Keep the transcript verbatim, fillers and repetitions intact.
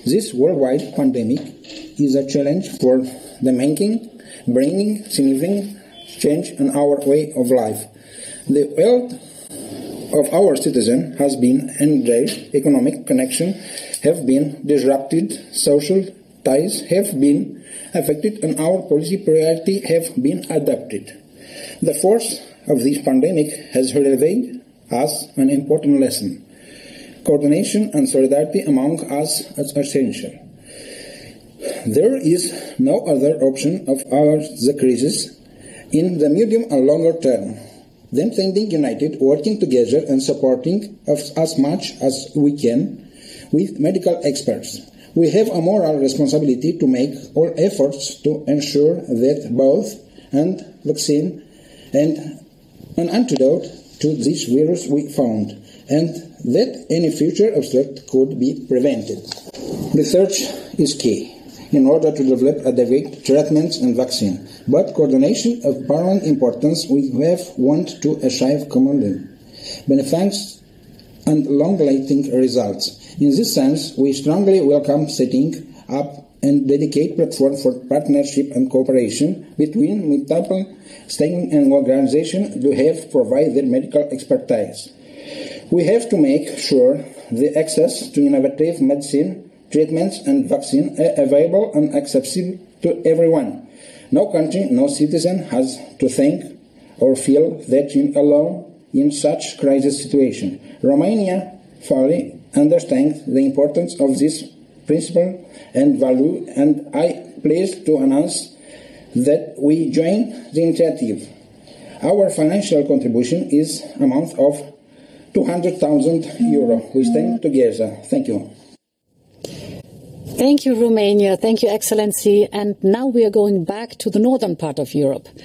This worldwide pandemic is a challenge for the making, bringing significant change in our way of life. The health of our citizens has been endangered, economic connections have been disrupted, social ties have been affected, and our policy priorities have been adapted. The force of this pandemic has revealed us an important lesson. Coordination and solidarity among us is essential. There is no other option of our the crisis in the medium and longer term than standing united, working together and supporting us as much as we can with medical experts. We have a moral responsibility to make all efforts to ensure that both and vaccine and an antidote to this virus we found, and that any future obstacle could be prevented. Research is key in order to develop adequate treatments and vaccine, but coordination of paramount importance we have want to achieve commonly benefits and long-lasting results. In this sense, we strongly welcome setting up and dedicate platform for partnership and cooperation between multiple stakeholders and organizations to have provide their medical expertise. We have to make sure the access to innovative medicine, treatments and vaccine are available and accessible to everyone. No country, no citizen has to think or feel that you are alone in such crisis situation. Romania fully understands the importance of this principle and value, and I am pleased to announce that we join the initiative. Our financial contribution is amount of two hundred thousand euro. We stand together. Thank you. Thank you, Romania. Thank you, Excellency. And now we are going back to the northern part of Europe.